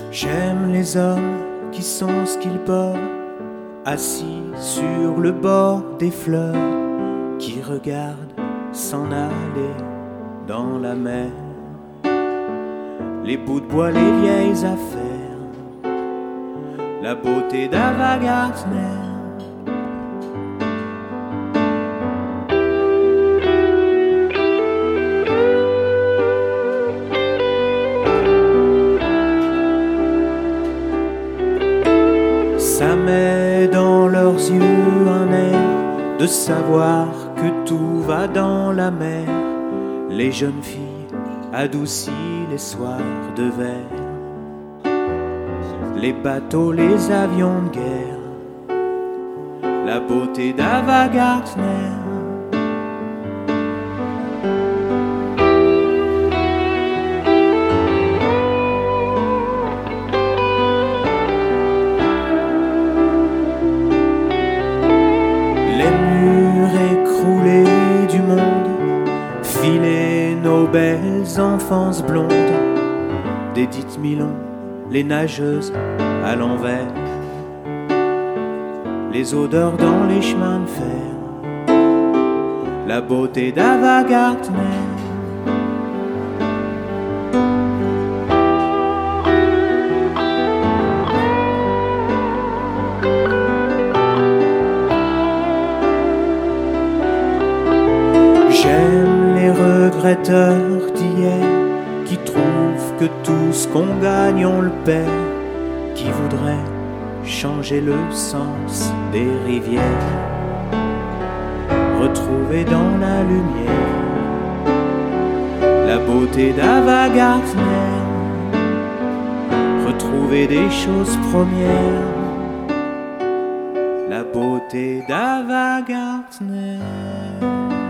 J'aime les hommes qui sont ce qu'ils peuvent, assis sur le bord des fleurs, qui regardent s'en aller dans la mer. Les bouts de bois, les vieilles affaires, la beauté d'Ava Gardner. Ça met dans leurs yeux un air de savoir que tout va dans la mer. Les jeunes filles adoucies les soirs de verre, les bateaux, les avions de guerre, la beauté d'Ava Gardner. Les murs écroulés du monde, filer nos belles enfances blondes, d'Edith Milon, les nageuses à l'envers, les odeurs dans les chemins de fer, la beauté d'Ava Gardner. J'aime les regretteurs d'hier, qui trouvent que tout ce qu'on gagne on le perd, qui voudraient changer le sens des rivières, retrouver dans la lumière la beauté d'Ava Gardner, retrouver des choses premières, la beauté d'Ava Gardner.